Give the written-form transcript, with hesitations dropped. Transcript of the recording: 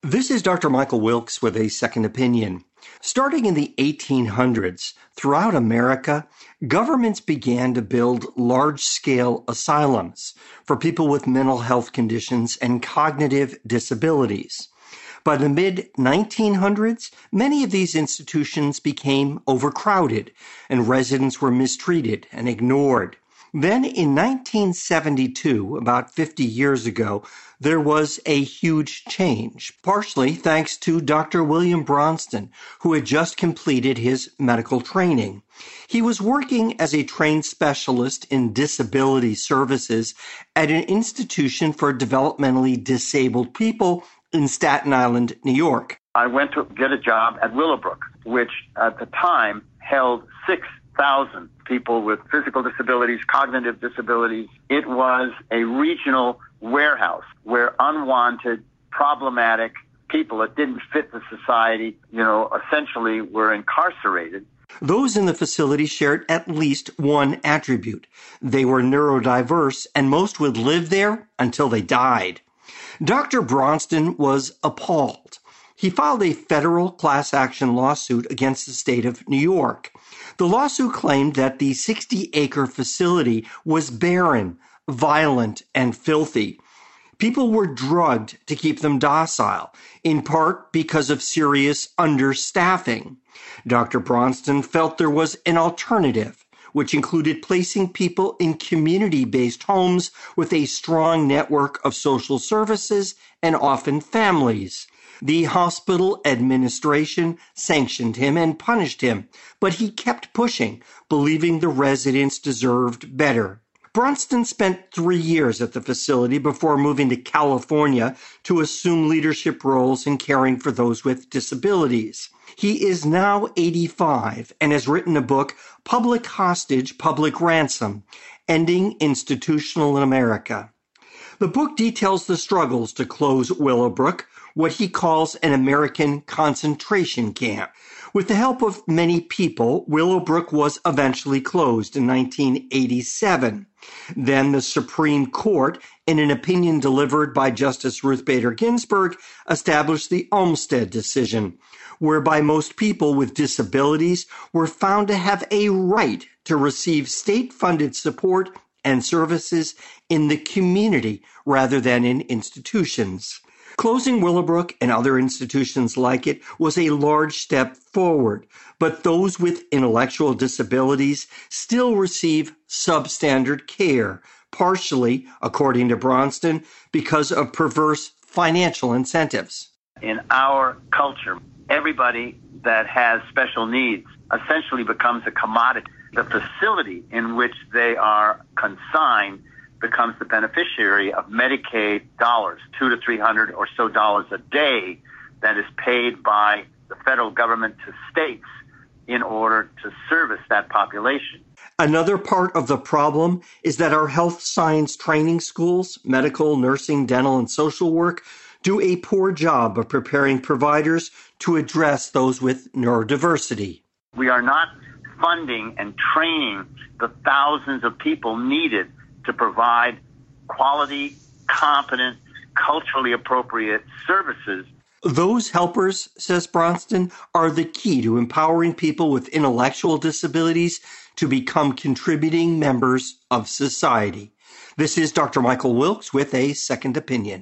This is Dr. Michael Wilkes with a second opinion. Starting in the 1800s, throughout America, governments began to build large-scale asylums for people with mental health conditions and cognitive disabilities. By the mid-1900s, many of these institutions became overcrowded, and residents were mistreated and ignored. Then in 1972, about 50 years ago, there was a huge change, partially thanks to Dr. William Bronston, who had just completed his medical training. He was working as a trained specialist in disability services at an institution for developmentally disabled people in Staten Island, New York. I went to get a job at Willowbrook, which at the time held 6,000 people with physical disabilities, cognitive disabilities. It was a regional warehouse where unwanted, problematic people that didn't fit the society, essentially were incarcerated. Those in the facility shared at least one attribute. They were neurodiverse, and most would live there until they died. Dr. Bronston was appalled. He filed a federal class action lawsuit against the state of New York. The lawsuit claimed that the 60-acre facility was barren, violent, and filthy. People were drugged to keep them docile, in part because of serious understaffing. Dr. Bronston felt there was an alternative, which included placing people in community-based homes with a strong network of social services and often families. The hospital administration sanctioned him and punished him, but he kept pushing, believing the residents deserved better. Bronston spent 3 years at the facility before moving to California to assume leadership roles in caring for those with disabilities. He is now 85 and has written a book, Public Hostage, Public Ransom, Ending Institutional in America. The book details the struggles to close Willowbrook, what he calls an American concentration camp. With the help of many people, Willowbrook was eventually closed in 1987. Then the Supreme Court, in an opinion delivered by Justice Ruth Bader Ginsburg, established the Olmstead decision, whereby most people with disabilities were found to have a right to receive state-funded support and services in the community rather than in institutions. Closing Willowbrook and other institutions like it was a large step forward, but those with intellectual disabilities still receive substandard care, partially, according to Bronston, because of perverse financial incentives. In our culture, everybody that has special needs essentially becomes a commodity. The facility in which they are consigned becomes the beneficiary of Medicaid dollars, $200 to $300 or so dollars a day that is paid by the federal government to states in order to service that population. Another part of the problem is that our health science training schools, medical, nursing, dental, and social work, do a poor job of preparing providers to address those with neurodiversity. We are not funding and training the thousands of people needed to provide quality, competent, culturally appropriate services. Those helpers, says Bronston, are the key to empowering people with intellectual disabilities to become contributing members of society. This is Dr. Michael Wilkes with a second opinion.